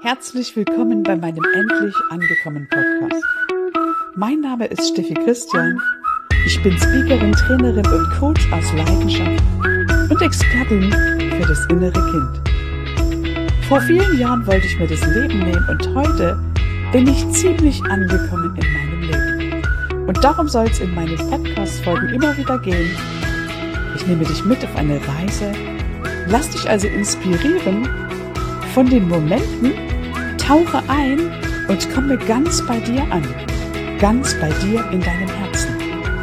Herzlich willkommen bei meinem Endlich angekommen Podcast. Mein Name ist Steffi Christian. Ich bin Speakerin, Trainerin und Coach aus Leidenschaft und Expertin für das innere Kind. Vor vielen Jahren wollte ich mir das Leben nehmen und heute bin ich ziemlich angekommen in meinem Leben. Und darum soll es in meinen Podcast-Folgen immer wieder gehen. Ich nehme dich mit auf eine Reise, lass dich also inspirieren von den Momenten, tauche ein und komme ganz bei dir an, ganz bei dir in deinem Herzen.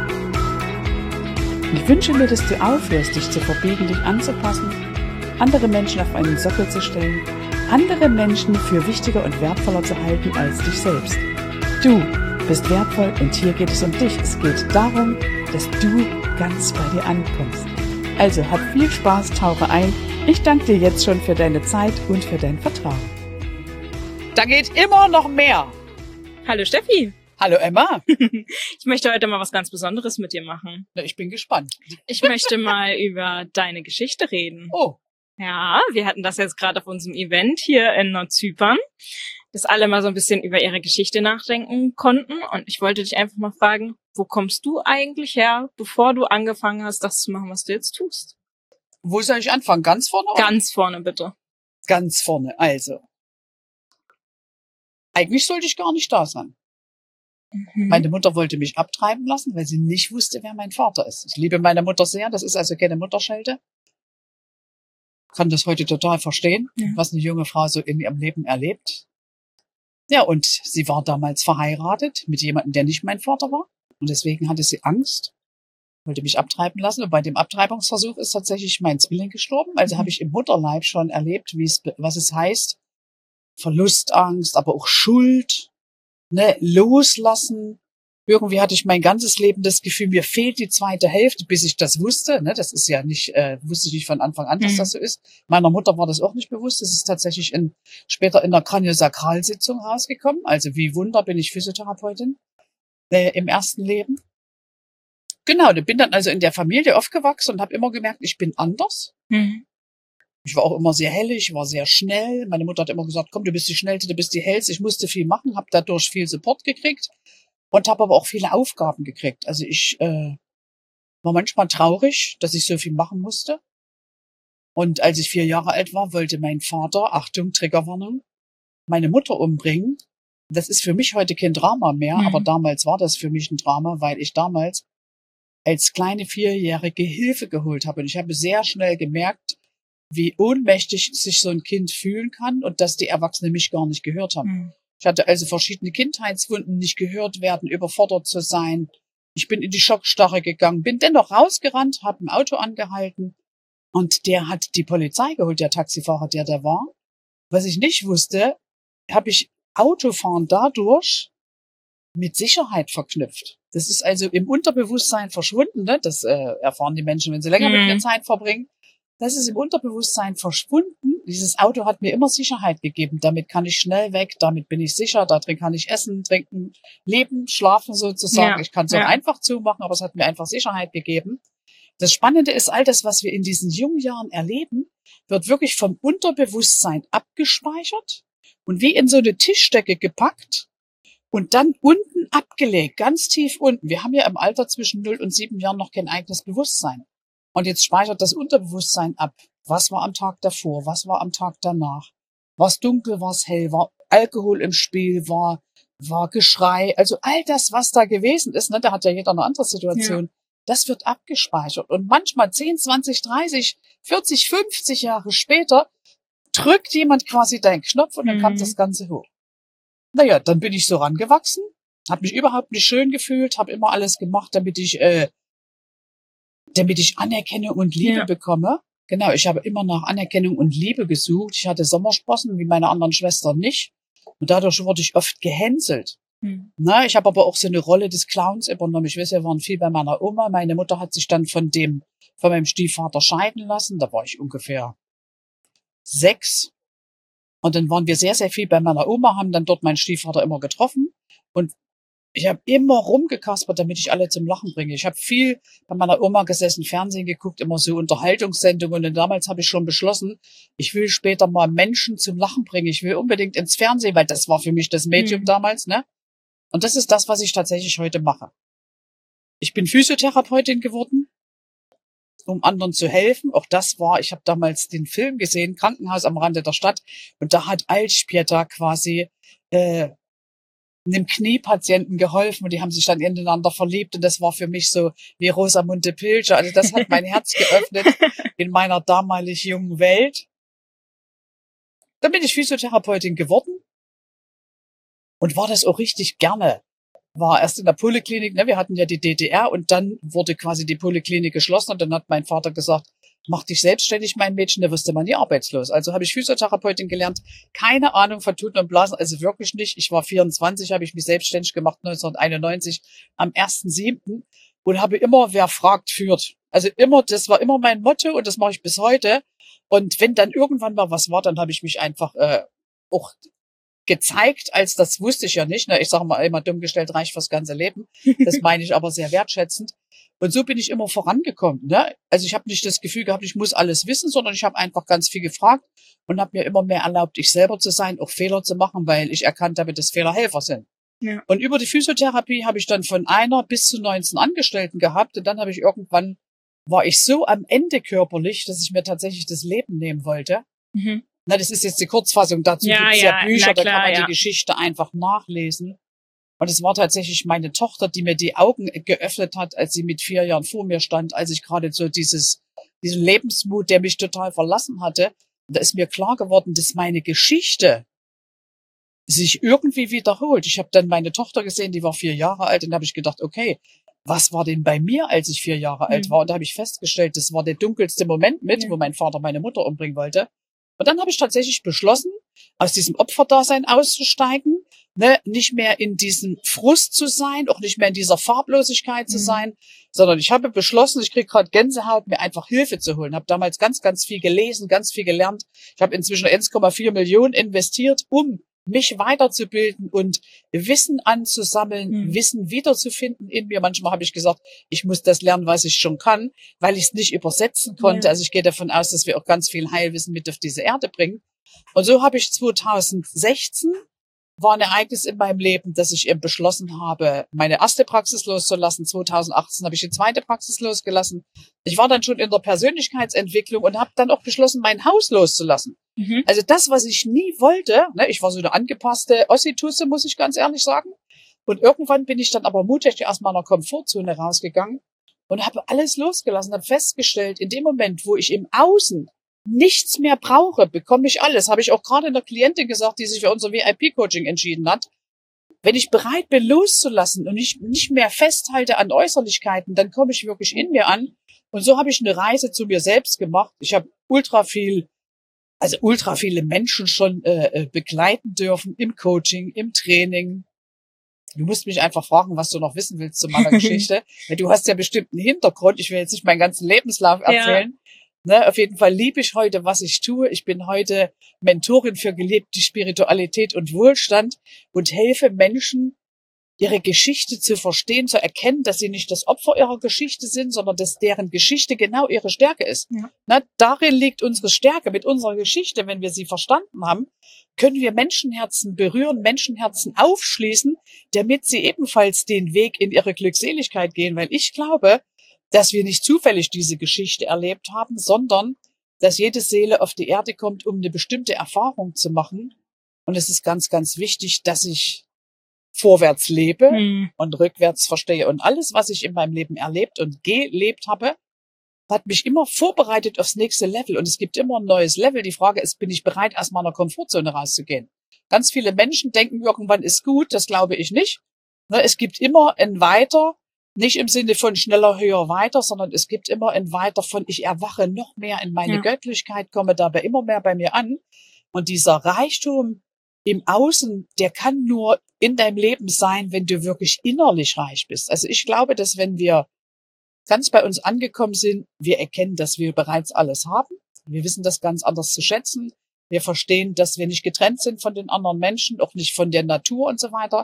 Ich wünsche mir, dass du aufhörst, dich zu verbiegen, dich anzupassen, andere Menschen auf einen Sockel zu stellen, andere Menschen für wichtiger und wertvoller zu halten als dich selbst. Du bist wertvoll und hier geht es um dich. Es geht darum, dass du ganz bei dir ankommst. Also hab viel Spaß, tauche ein. Ich danke dir jetzt schon für deine Zeit und für dein Vertrauen. Da geht immer noch mehr. Hallo Steffi. Hallo Emma. Ich möchte heute mal was ganz Besonderes mit dir machen. Na, ich bin gespannt. Ich möchte mal über deine Geschichte reden. Oh. Ja, wir hatten das jetzt gerade auf unserem Event hier in Nordzypern, dass alle mal so ein bisschen über ihre Geschichte nachdenken konnten. Und ich wollte dich einfach mal fragen, wo kommst du eigentlich her, bevor du angefangen hast, das zu machen, was du jetzt tust? Wo soll ich anfangen? Ganz vorne? Oder? Ganz vorne, bitte. Ganz vorne, also. Eigentlich sollte ich gar nicht da sein. Meine Mutter wollte mich abtreiben lassen, weil sie nicht wusste, wer mein Vater ist. Ich liebe meine Mutter sehr, das ist also keine Mutterschelte. Kann das heute total verstehen, was eine junge Frau so in ihrem Leben erlebt. Ja, und sie war damals verheiratet mit jemandem, der nicht mein Vater war. Und deswegen hatte sie Angst, wollte mich abtreiben lassen. Und bei dem Abtreibungsversuch ist tatsächlich mein Zwilling gestorben. Also habe ich im Mutterleib schon erlebt, was es heißt. Verlustangst, aber auch Schuld, ne, loslassen. Irgendwie hatte ich mein ganzes Leben das Gefühl, mir fehlt die zweite Hälfte, bis ich das wusste. Ne, das ist ja nicht, wusste ich nicht von Anfang an, dass das so ist. Meiner Mutter war das auch nicht bewusst. Das ist tatsächlich später in der Kraniosakralsitzung rausgekommen. Also wie Wunder bin ich Physiotherapeutin im ersten Leben. Genau, ich bin dann also in der Familie aufgewachsen und habe immer gemerkt, ich bin anders. Ich war auch immer sehr hell, ich war sehr schnell. Meine Mutter hat immer gesagt, komm, du bist die Schnellste, du bist die Hellste. Ich musste viel machen, habe dadurch viel Support gekriegt und habe aber auch viele Aufgaben gekriegt. Also ich war manchmal traurig, dass ich so viel machen musste. Und als ich 4 Jahre alt war, wollte mein Vater, Achtung, Triggerwarnung, meine Mutter umbringen. Das ist für mich heute kein Drama mehr, aber damals war das für mich ein Drama, weil ich damals als kleine 4-Jährige Hilfe geholt habe. Und ich habe sehr schnell gemerkt, wie ohnmächtig sich so ein Kind fühlen kann und dass die Erwachsenen mich gar nicht gehört haben. Ich hatte also verschiedene Kindheitswunden, nicht gehört werden, überfordert zu sein. Ich bin in die Schockstarre gegangen, bin dennoch rausgerannt, habe ein Auto angehalten und der hat die Polizei geholt, der Taxifahrer, der da war. Was ich nicht wusste, habe ich Autofahren dadurch mit Sicherheit verknüpft. Das ist also im Unterbewusstsein verschwunden, ne? Das erfahren die Menschen, wenn sie länger mit mir Zeit verbringen. Das ist im Unterbewusstsein verschwunden. Dieses Auto hat mir immer Sicherheit gegeben. Damit kann ich schnell weg, damit bin ich sicher, darin kann ich essen, trinken, leben, schlafen sozusagen. Ja. Ich kann es auch einfach zumachen, aber es hat mir einfach Sicherheit gegeben. Das Spannende ist, all das, was wir in diesen jungen Jahren erleben, wird wirklich vom Unterbewusstsein abgespeichert und wie in so eine Tischdecke gepackt und dann unten abgelegt, ganz tief unten. Wir haben ja im Alter zwischen 0 und 7 Jahren noch kein eigenes Bewusstsein. Und jetzt speichert das Unterbewusstsein ab. Was war am Tag davor? Was war am Tag danach? War es dunkel? War es hell? War Alkohol im Spiel? War Geschrei? Also all das, was da gewesen ist, ne, da hat ja jeder eine andere Situation. Ja. Das wird abgespeichert. Und manchmal 10, 20, 30, 40, 50 Jahre später drückt jemand quasi deinen Knopf und dann kommt das Ganze hoch. Naja, dann bin ich so rangewachsen, habe mich überhaupt nicht schön gefühlt, habe immer alles gemacht, damit ich Anerkennung und Liebe bekomme. Genau, ich habe immer nach Anerkennung und Liebe gesucht. Ich hatte Sommersprossen, wie meine anderen Schwestern nicht. Und dadurch wurde ich oft gehänselt. Na, ich habe aber auch so eine Rolle des Clowns übernommen. Ich weiß, wir waren viel bei meiner Oma. Meine Mutter hat sich dann von meinem Stiefvater scheiden lassen. Da war ich ungefähr 6. Und dann waren wir sehr, sehr viel bei meiner Oma, haben dann dort meinen Stiefvater immer getroffen. Und Ich habe immer rumgekaspert, damit ich alle zum Lachen bringe. Ich habe viel bei meiner Oma gesessen, Fernsehen geguckt, immer so Unterhaltungssendungen. Und damals habe ich schon beschlossen, ich will später mal Menschen zum Lachen bringen. Ich will unbedingt ins Fernsehen, weil das war für mich das Medium damals, ne? Und das ist das, was ich tatsächlich heute mache. Ich bin Physiotherapeutin geworden, um anderen zu helfen. Auch das war, ich habe damals den Film gesehen, Krankenhaus am Rande der Stadt. Und da hat Altspieta quasi einem Kniepatienten geholfen und die haben sich dann ineinander verliebt und das war für mich so wie Rosamunde Pilcher. Also das hat mein Herz geöffnet in meiner damalig jungen Welt. Dann bin ich Physiotherapeutin geworden und war das auch richtig gerne. War erst in der Poliklinik, ne, wir hatten ja die DDR und dann wurde quasi die Poliklinik geschlossen und dann hat mein Vater gesagt, mach dich selbstständig, mein Mädchen, da wirst du mal nie arbeitslos. Also habe ich Physiotherapeutin gelernt, keine Ahnung von Tuten und Blasen, also wirklich nicht. Ich war 24, habe ich mich selbstständig gemacht, 1991, am 1.7. und habe immer, wer fragt, führt. Also immer, das war immer mein Motto und das mache ich bis heute. Und wenn dann irgendwann mal was war, dann habe ich mich einfach auch gezeigt, als das wusste ich ja nicht. Ne? Ich sage mal immer, dumm gestellt reicht fürs ganze Leben. Das meine ich aber sehr wertschätzend. Und so bin ich immer vorangekommen. Ne? Also ich habe nicht das Gefühl gehabt, ich muss alles wissen, sondern ich habe einfach ganz viel gefragt und habe mir immer mehr erlaubt, ich selber zu sein, auch Fehler zu machen, weil ich erkannt habe, dass Fehler Helfer sind. Ja. Und über die Physiotherapie habe ich dann von 1 bis zu 19 Angestellten gehabt und dann habe ich irgendwann, war ich so am Ende körperlich, dass ich mir tatsächlich das Leben nehmen wollte. Mhm. Na, das ist jetzt die Kurzfassung. Dazu gibt's ja Bücher, da kann man die Geschichte einfach nachlesen. Und es war tatsächlich meine Tochter, die mir die Augen geöffnet hat, als sie mit 4 Jahren vor mir stand, als ich gerade so diesen Lebensmut, der mich total verlassen hatte. Und da ist mir klar geworden, dass meine Geschichte sich irgendwie wiederholt. Ich habe dann meine Tochter gesehen, die war 4 Jahre alt, und da habe ich gedacht, okay, was war denn bei mir, als ich 4 Jahre alt war? Und da habe ich festgestellt, das war der dunkelste Moment wo mein Vater meine Mutter umbringen wollte. Und dann habe ich tatsächlich beschlossen, aus diesem Opferdasein auszusteigen, ne, nicht mehr in diesem Frust zu sein, auch nicht mehr in dieser Farblosigkeit zu sein, sondern ich habe beschlossen, ich kriege gerade Gänsehaut, mir einfach Hilfe zu holen. Habe damals ganz, ganz viel gelesen, ganz viel gelernt. Ich habe inzwischen 1,4 Millionen investiert, um mich weiterzubilden und Wissen anzusammeln, Wissen wiederzufinden in mir. Manchmal habe ich gesagt, ich muss das lernen, was ich schon kann, weil ich es nicht übersetzen konnte. Ja. Also ich gehe davon aus, dass wir auch ganz viel Heilwissen mit auf diese Erde bringen. Und so habe ich 2016 war ein Ereignis in meinem Leben, dass ich eben beschlossen habe, meine erste Praxis loszulassen. 2018 habe ich die zweite Praxis losgelassen. Ich war dann schon in der Persönlichkeitsentwicklung und habe dann auch beschlossen, mein Haus loszulassen. Mhm. Also das, was ich nie wollte, ne, ich war so eine angepasste Ossitusse, muss ich ganz ehrlich sagen. Und irgendwann bin ich dann aber mutig aus meiner Komfortzone rausgegangen und habe alles losgelassen, habe festgestellt, in dem Moment, wo ich im Außen nichts mehr brauche, bekomme ich alles. Habe ich auch gerade einer Klientin gesagt, die sich für unser VIP-Coaching entschieden hat. Wenn ich bereit bin, loszulassen und nicht mehr festhalte an Äußerlichkeiten, dann komme ich wirklich in mir an. Und so habe ich eine Reise zu mir selbst gemacht. Ich habe ultra viele Menschen schon begleiten dürfen im Coaching, im Training. Du musst mich einfach fragen, was du noch wissen willst zu meiner Geschichte. Du hast ja bestimmt einen Hintergrund. Ich will jetzt nicht meinen ganzen Lebenslauf erzählen. Ja. Ne, auf jeden Fall liebe ich heute, was ich tue. Ich bin heute Mentorin für gelebte Spiritualität und Wohlstand und helfe Menschen, ihre Geschichte zu verstehen, zu erkennen, dass sie nicht das Opfer ihrer Geschichte sind, sondern dass deren Geschichte genau ihre Stärke ist. Ja. Na, darin liegt unsere Stärke. Mit unserer Geschichte, wenn wir sie verstanden haben, können wir Menschenherzen berühren, Menschenherzen aufschließen, damit sie ebenfalls den Weg in ihre Glückseligkeit gehen. Weil ich glaube, dass wir nicht zufällig diese Geschichte erlebt haben, sondern dass jede Seele auf die Erde kommt, um eine bestimmte Erfahrung zu machen. Und es ist ganz, ganz wichtig, dass ich vorwärts lebe und rückwärts verstehe. Und alles, was ich in meinem Leben erlebt und gelebt habe, hat mich immer vorbereitet aufs nächste Level. Und es gibt immer ein neues Level. Die Frage ist, bin ich bereit, aus meiner Komfortzone rauszugehen? Ganz viele Menschen denken, irgendwann ist gut. Das glaube ich nicht. Es gibt immer ein Weiter. Nicht im Sinne von schneller, höher, weiter, sondern es gibt immer ein Weiter von, ich erwache noch mehr in meine Göttlichkeit, komme dabei immer mehr bei mir an. Und dieser Reichtum im Außen, der kann nur in deinem Leben sein, wenn du wirklich innerlich reich bist. Also ich glaube, dass wenn wir ganz bei uns angekommen sind, wir erkennen, dass wir bereits alles haben. Wir wissen das ganz anders zu schätzen. Wir verstehen, dass wir nicht getrennt sind von den anderen Menschen, auch nicht von der Natur und so weiter.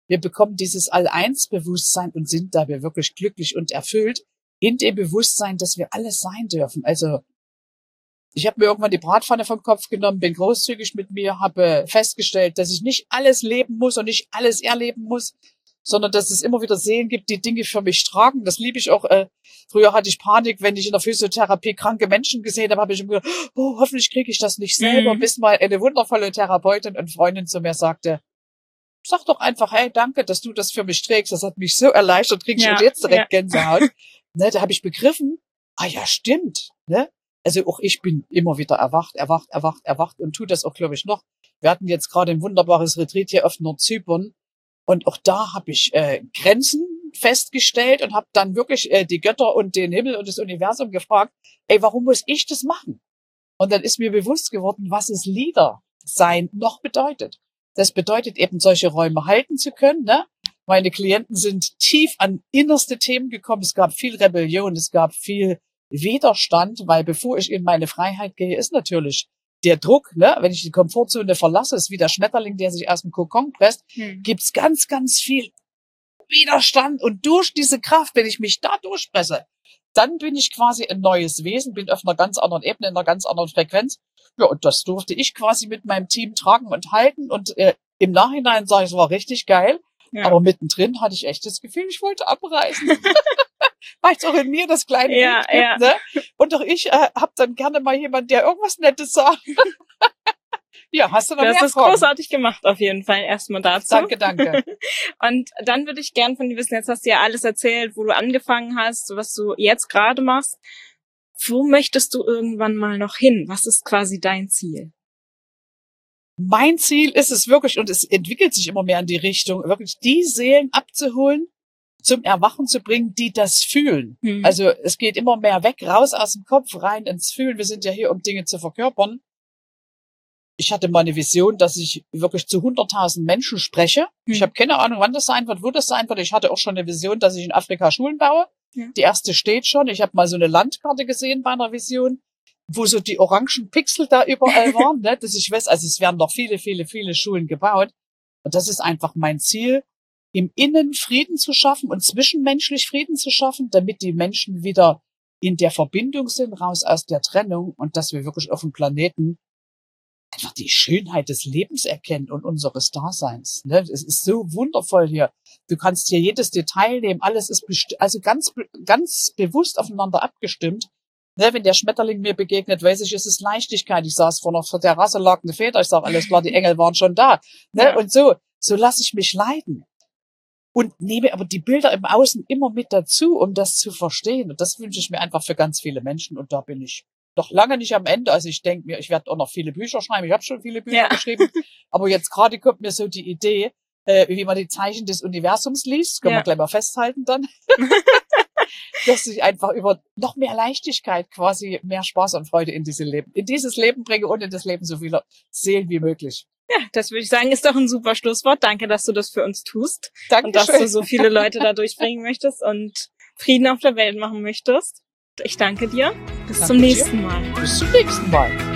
Wir bekommen dieses All-Eins-Bewusstsein und sind dabei wirklich glücklich und erfüllt in dem Bewusstsein, dass wir alles sein dürfen. Also ich habe mir irgendwann die Bratpfanne vom Kopf genommen, bin großzügig mit mir, habe festgestellt, dass ich nicht alles leben muss und nicht alles erleben muss, sondern dass es immer wieder Seelen gibt, die Dinge für mich tragen. Das liebe ich auch. Früher hatte ich Panik, wenn ich in der Physiotherapie kranke Menschen gesehen habe, habe ich immer gedacht, oh, hoffentlich kriege ich das nicht selber, bis mal eine wundervolle Therapeutin und Freundin zu mir sagte, sag doch einfach, hey, danke, dass du das für mich trägst. Das hat mich so erleichtert, kriege ich jetzt direkt Gänsehaut. Ne, da habe ich begriffen, ja, stimmt. Ne? Also auch ich bin immer wieder erwacht und tue das auch, glaube ich, noch. Wir hatten jetzt gerade ein wunderbares Retreat hier auf Nordzypern und auch da habe ich Grenzen festgestellt und habe dann wirklich die Götter und den Himmel und das Universum gefragt, warum muss ich das machen? Und dann ist mir bewusst geworden, was es Leader sein noch bedeutet. Das bedeutet eben, solche Räume halten zu können. Ne? Meine Klienten sind tief an innerste Themen gekommen. Es gab viel Rebellion, es gab viel Widerstand, weil bevor ich in meine Freiheit gehe, ist natürlich der Druck, ne? Wenn ich die Komfortzone verlasse, ist wie der Schmetterling, der sich aus dem Kokon presst, gibt's ganz, ganz viel Widerstand. Und durch diese Kraft, wenn ich mich da durchpresse, dann bin ich quasi ein neues Wesen, bin auf einer ganz anderen Ebene, in einer ganz anderen Frequenz. Ja, und das durfte ich quasi mit meinem Team tragen und halten. Und im Nachhinein sage ich, es war richtig geil. Ja. Aber mittendrin hatte ich echt das Gefühl, ich wollte abreißen. Weil es auch in mir das kleine Kind gibt, ne? Und auch ich habe dann gerne mal jemanden, der irgendwas Nettes sagt. Ja, hast du noch mehr Fragen? Das ist großartig gemacht auf jeden Fall. Erstmal dazu. Danke. Und dann würde ich gern von dir wissen, jetzt hast du ja alles erzählt, wo du angefangen hast, was du jetzt gerade machst. Wo möchtest du irgendwann mal noch hin? Was ist quasi dein Ziel? Mein Ziel ist es wirklich, und es entwickelt sich immer mehr in die Richtung, wirklich die Seelen abzuholen, zum Erwachen zu bringen, die das fühlen. Also es geht immer mehr weg, raus aus dem Kopf, rein ins Fühlen. Wir sind ja hier, um Dinge zu verkörpern. Ich hatte mal eine Vision, dass ich wirklich zu 100.000 Menschen spreche. Ich habe keine Ahnung, wann das sein wird, wo das sein wird. Ich hatte auch schon eine Vision, dass ich in Afrika Schulen baue. Ja. Die erste steht schon. Ich habe mal so eine Landkarte gesehen bei einer Vision, wo so die orangen Pixel da überall waren, ne? Dass ich weiß, also es werden noch viele, viele, viele Schulen gebaut. Und das ist einfach mein Ziel, im Innen Frieden zu schaffen und zwischenmenschlich Frieden zu schaffen, damit die Menschen wieder in der Verbindung sind, raus aus der Trennung und dass wir wirklich auf dem Planeten einfach die Schönheit des Lebens erkennen und unseres Daseins. Ne? Es ist so wundervoll hier. Du kannst hier jedes Detail nehmen, alles ist also ganz bewusst aufeinander abgestimmt. Ne, wenn der Schmetterling mir begegnet, weiß ich, es ist Leichtigkeit. Ich saß vor einer Terrasse, lag eine Feder, ich sage, alles klar, die Engel waren schon da. Ne? Ja. Und so lasse ich mich leiten. Und nehme aber die Bilder im Außen immer mit dazu, um das zu verstehen. Und das wünsche ich mir einfach für ganz viele Menschen. Und da bin ich noch lange nicht am Ende. Also ich denke mir, ich werde auch noch viele Bücher schreiben. Ich habe schon viele Bücher geschrieben. Aber jetzt gerade kommt mir so die Idee, wie man die Zeichen des Universums liest. Können wir gleich mal festhalten dann. Dass ich einfach über noch mehr Leichtigkeit quasi mehr Spaß und Freude in dieses Leben bringe und in das Leben so vieler Seelen wie möglich. Ja, das würde ich sagen, ist doch ein super Schlusswort. Danke, dass du das für uns tust. Dankeschön. Und dass du so viele Leute da durchbringen möchtest und Frieden auf der Welt machen möchtest. Ich danke dir. Bis zum nächsten Mal. Bis zum nächsten Mal.